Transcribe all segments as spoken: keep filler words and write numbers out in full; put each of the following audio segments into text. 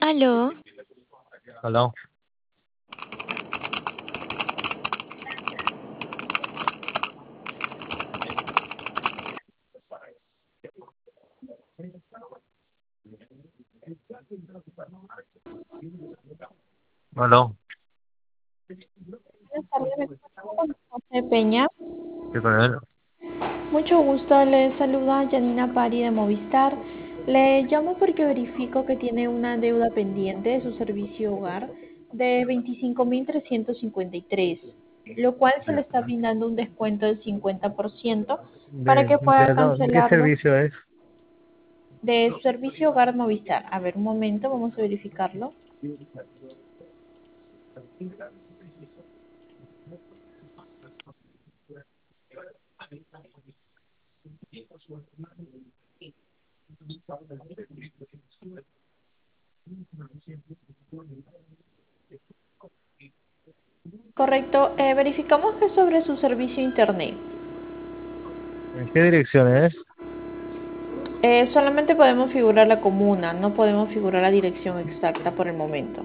Aló, Aló. Aló. Buenas tardes, me comunico con José Peña. ¿Qué con él? Mucho gusto, le saluda Janina Pari de Movistar. Le llamo porque verifico que tiene una deuda pendiente de su servicio hogar de veinticinco mil trescientos cincuenta y tres, lo cual se le está brindando un descuento del cincuenta por ciento para ¿De, que pueda de, dó- de qué cancelarlo servicio es? de su servicio hogar Movistar. A ver, un momento, vamos a verificarlo. Correcto, eh, verificamos que es sobre su servicio internet. ¿En qué dirección es? Eh, solamente podemos figurar la comuna, no podemos figurar la dirección exacta por el momento.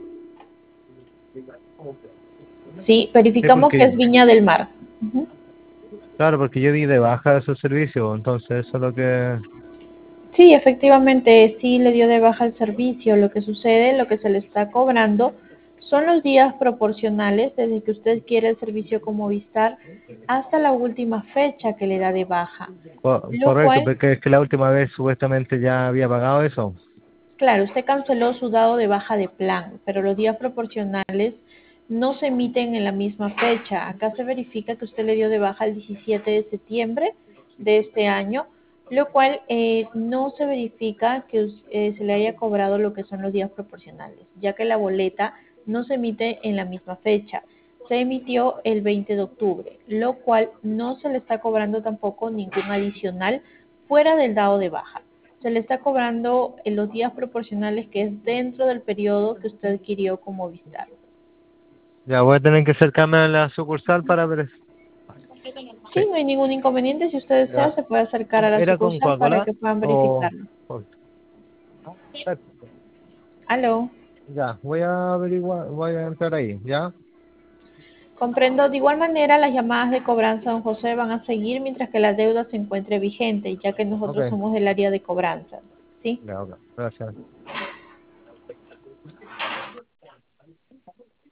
Sí, Sí, verificamos que porque, es Viña del Mar. Ujú. claro, porque yo di de baja de su servicio, entonces eso es lo que... Sí, efectivamente, sí le dio de baja el servicio. Lo que sucede, lo que se le está cobrando, son los días proporcionales desde que usted quiere el servicio como Movistar hasta la última fecha que le da de baja. co- Lo correcto, cual, porque es que la última vez supuestamente ya había pagado eso. claro, usted canceló su dado de baja de plan, pero los días proporcionales no se emiten en la misma fecha. Acá se verifica que usted le dio de baja el diecisiete de septiembre de este año, lo cual eh, no se verifica que us- eh, se le haya cobrado lo que son los días proporcionales, ya que la boleta no se emite en la misma fecha. Se emitió el veinte de octubre, lo cual no se le está cobrando tampoco ningún adicional fuera del dado de baja. Se le está cobrando en los días proporcionales que es dentro del periodo que usted adquirió como Movistar. Ya voy a tener que acercarme a la sucursal para ver. Sí, Sí, no hay ningún inconveniente. Si usted desea, ya. se puede acercar a la ¿Era con sucursal para Coca-Cola que puedan o...? verificarlo. o- Perfecto. Aló. Ya, voy a averiguar, voy a entrar ahí, ¿ya? Comprendo. De igual manera, las llamadas de cobranza, don José, van a seguir mientras que la deuda se encuentre vigente, ya que Ok, nosotros somos del área de cobranza. ¿Sí? ya, ok, gracias.